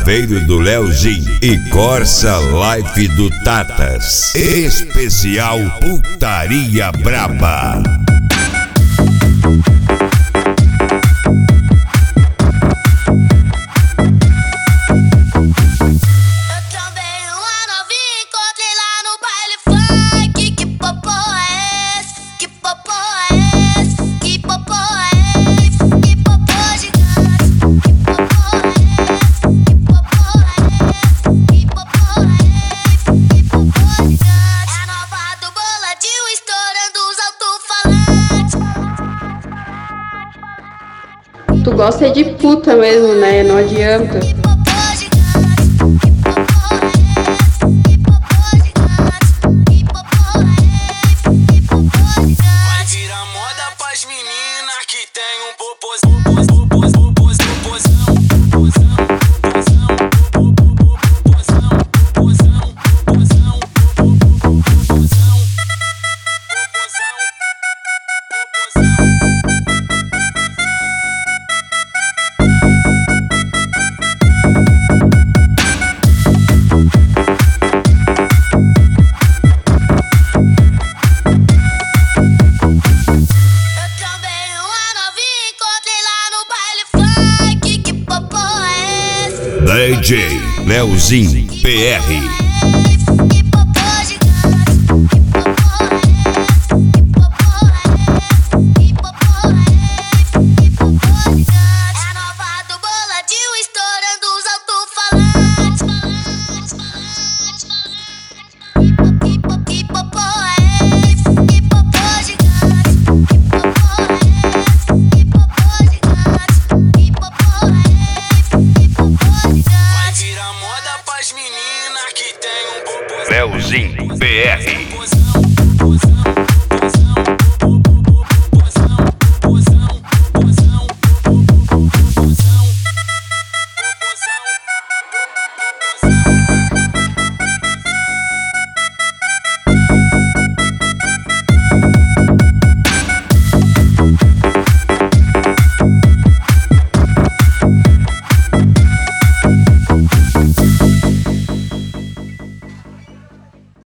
Barbeiro do Leozinho e Corsa Life do Tatas. Especial Putaria Braba. Tu gosta de puta mesmo, né? Não adianta. Vai virar moda pras meninas que tem um popozão. DJ Leozinho PR. Leozinho PR.